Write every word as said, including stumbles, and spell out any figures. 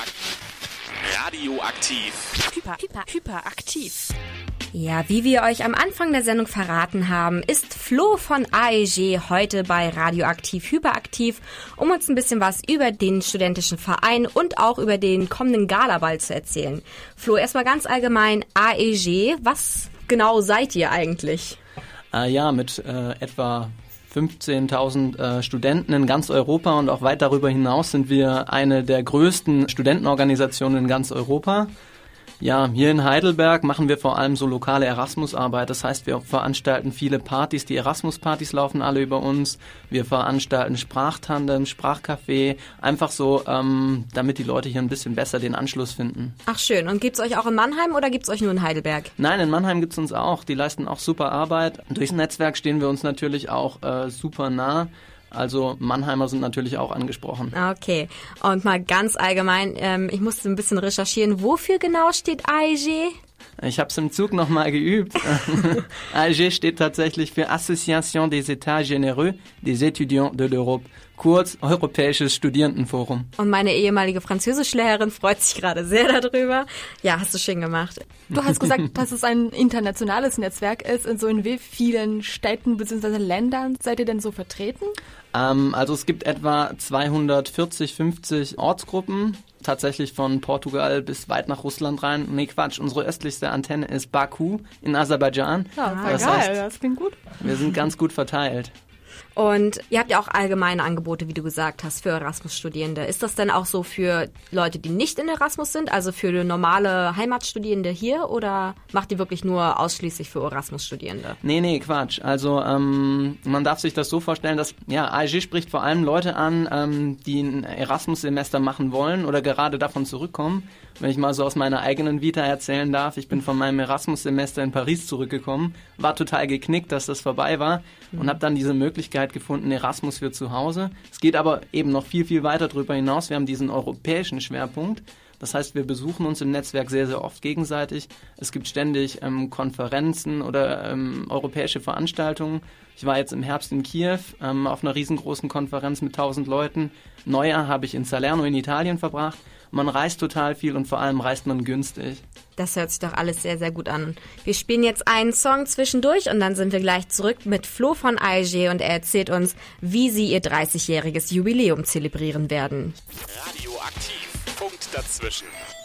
Radioaktiv. Hyper, hyper, hyperaktiv. Ja, wie wir euch am Anfang der Sendung verraten haben, ist Flo von A E G heute bei Radioaktiv Hyperaktiv, um uns ein bisschen was über den studentischen Verein und auch über den kommenden Galaball zu erzählen. Flo, erstmal ganz allgemein, A E G, was genau seid ihr eigentlich? Äh, ja, mit äh, etwa fünfzehntausend äh, Studenten in ganz Europa und auch weit darüber hinaus sind wir eine der größten Studentenorganisationen in ganz Europa. Ja, hier in Heidelberg machen wir vor allem so lokale Erasmus-Arbeit. Das heißt, wir veranstalten viele Partys. Die Erasmus-Partys laufen alle über uns. Wir veranstalten Sprachtandem, Sprachcafé. Einfach so, ähm, damit die Leute hier ein bisschen besser den Anschluss finden. Ach schön. Und gibt's euch auch in Mannheim oder gibt's euch nur in Heidelberg? Nein, in Mannheim gibt's uns auch. Die leisten auch super Arbeit. Durchs Netzwerk stehen wir uns natürlich auch äh, super nah. Also Mannheimer sind natürlich auch angesprochen. Okay. Und mal ganz allgemein, ähm, ich musste ein bisschen recherchieren. Wofür genau steht A E G? Ich habe es im Zug nochmal geübt. A E G steht tatsächlich für Association des États Généreux des Étudiants de l'Europe, kurz Europäisches Studierendenforum. Und meine ehemalige Französischlehrerin freut sich gerade sehr darüber. Ja, hast du schön gemacht. Du hast gesagt, dass es ein internationales Netzwerk ist. In so in wie vielen Städten bzw. Ländern seid ihr denn so vertreten? Ähm, also es gibt etwa zweihundertvierzig, fünfzig Ortsgruppen. Tatsächlich von Portugal bis weit nach Russland rein. Nee, Quatsch, unsere östlichste Antenne ist Baku in Aserbaidschan. Ja, voll das geil, heißt, das klingt gut. Wir sind ganz gut verteilt. Und ihr habt ja auch allgemeine Angebote, wie du gesagt hast, für Erasmus-Studierende. Ist das denn auch so für Leute, die nicht in Erasmus sind, also für normale Heimatstudierende hier, oder macht ihr wirklich nur ausschließlich für Erasmus-Studierende? Nee, nee, Quatsch. Also ähm, man darf sich das so vorstellen, dass ja A E G spricht vor allem Leute an, ähm, die ein Erasmus-Semester machen wollen oder gerade davon zurückkommen. Wenn ich mal so aus meiner eigenen Vita erzählen darf, ich bin von meinem Erasmus-Semester in Paris zurückgekommen, war total geknickt, dass das vorbei war und habe dann diese Möglichkeit gefunden, Erasmus für zu Hause. Es geht aber eben noch viel, viel weiter darüber hinaus. Wir haben diesen europäischen Schwerpunkt. Das heißt, wir besuchen uns im Netzwerk sehr, sehr oft gegenseitig. Es gibt ständig ähm, Konferenzen oder ähm, europäische Veranstaltungen. Ich war jetzt im Herbst in Kiew ähm, auf einer riesengroßen Konferenz mit tausend Leuten. Neujahr habe ich in Salerno in Italien verbracht. Man reist total viel und vor allem reist man günstig. Das hört sich doch alles sehr, sehr gut an. Wir spielen jetzt einen Song zwischendurch und dann sind wir gleich zurück mit Flo von A E G und er erzählt uns, wie sie ihr dreißigjähriges Jubiläum zelebrieren werden. Radioaktiv. Punkt dazwischen.